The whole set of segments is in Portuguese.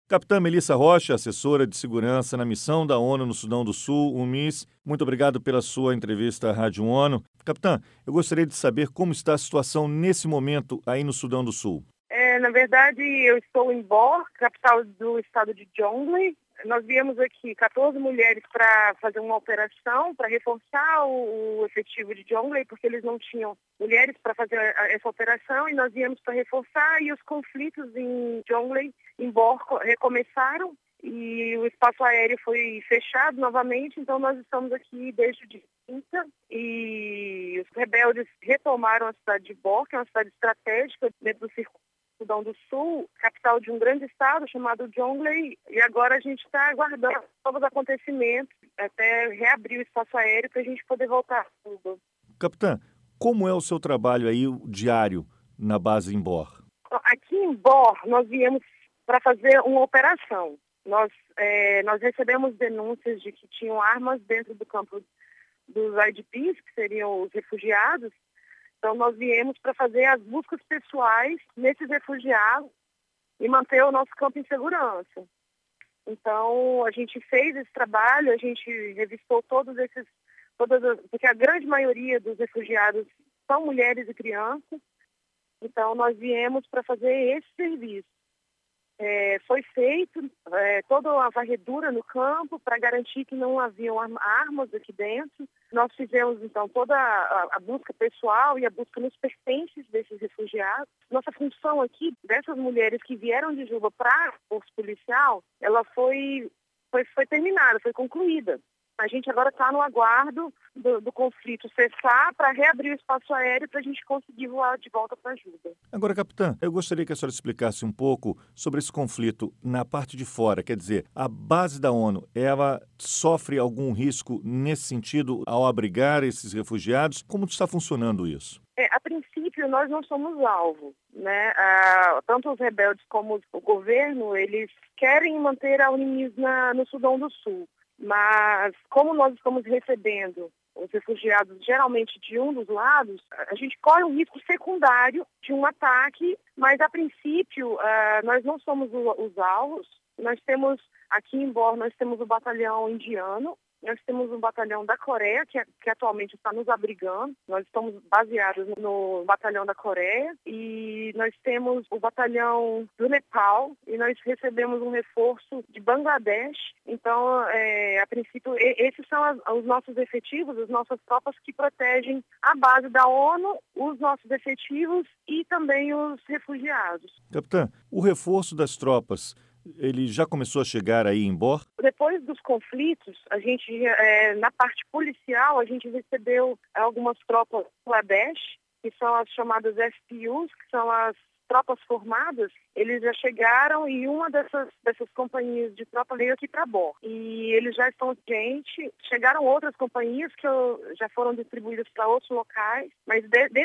Capitã Melissa Rocha, assessora de segurança na missão da ONU no Sudão do Sul, UNMISS, muito obrigado pela sua entrevista à Rádio ONU. Capitã, eu gostaria de saber como está a situação nesse momento aí no Sudão do Sul. Na verdade, eu estou em Bor, capital do estado de Jonglei. Nós viemos aqui 14 mulheres para fazer uma operação, para reforçar o efetivo de Jonglei, porque eles não tinham mulheres para fazer essa operação, e nós viemos para reforçar, e os conflitos em Jonglei, em Bor, recomeçaram, e o espaço aéreo foi fechado novamente, então nós estamos aqui desde o dia 30, e os rebeldes retomaram a cidade de Bor, que é uma cidade estratégica dentro do circuito Sudão do Sul, capital de um grande estado chamado Jonglei, e agora a gente está aguardando novos acontecimentos até reabrir o espaço aéreo para a gente poder voltar a Cuba. Capitã, como é o seu trabalho aí diário na base em Bor? Aqui em Bor, nós viemos para fazer uma operação. Nós recebemos denúncias de que tinham armas dentro do campo dos IDPs, que seriam os refugiados. Então, nós viemos para fazer as buscas pessoais nesses refugiados e manter o nosso campo em segurança. Então, a gente fez esse trabalho, a gente revistou porque a grande maioria dos refugiados são mulheres e crianças. Então, nós viemos para fazer esse serviço. Foi feito toda a varredura no campo para garantir que não haviam armas aqui dentro. Nós fizemos, então, toda a busca pessoal e a busca nos pertences desses refugiados. Nossa função aqui, dessas mulheres que vieram de Juba para o força policial, ela foi terminada, foi concluída. A gente agora está no aguardo do conflito cessar para reabrir o espaço aéreo para a gente conseguir voar de volta para Juba. Agora, capitã, eu gostaria que a senhora explicasse um pouco sobre esse conflito na parte de fora. Quer dizer, a base da ONU, ela sofre algum risco nesse sentido ao abrigar esses refugiados? Como está funcionando isso? A princípio, nós não somos alvo, né? Tanto os rebeldes como o governo, eles querem manter a UNMISS no Sudão do Sul. Mas como nós estamos recebendo os refugiados geralmente de um dos lados, a gente corre um risco secundário de um ataque, mas a princípio nós não somos os alvos. Nós temos, aqui em Bor, nós temos o batalhão indiano, nós temos um batalhão da Coreia, que atualmente está nos abrigando. Nós estamos baseados no batalhão da Coreia. E nós temos o batalhão do Nepal. E nós recebemos um reforço de Bangladesh. Então, a princípio, esses são os nossos efetivos, as nossas tropas que protegem a base da ONU, os nossos efetivos e também os refugiados. Capitã, o reforço das tropas, ele já começou a chegar aí em Bor? Depois dos conflitos, a gente, na parte policial, a gente recebeu algumas tropas do Bangladesh, que são as chamadas FPUs, que são as tropas formadas. Eles já chegaram e uma dessas companhias de tropa veio aqui para Bor. E eles já estão cientes. Chegaram outras companhias que já foram distribuídas para outros locais, mas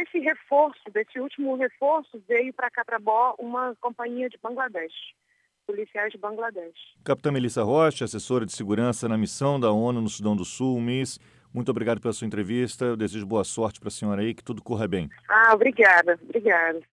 desse último reforço, veio para cá para Bor uma companhia de Bangladesh. Policiais de Bangladesh. Capitã Melissa Rocha, assessora de segurança na missão da ONU no Sudão do Sul, UNMISS, muito obrigado pela sua entrevista. Eu desejo boa sorte para a senhora aí, que tudo corra bem. Obrigada.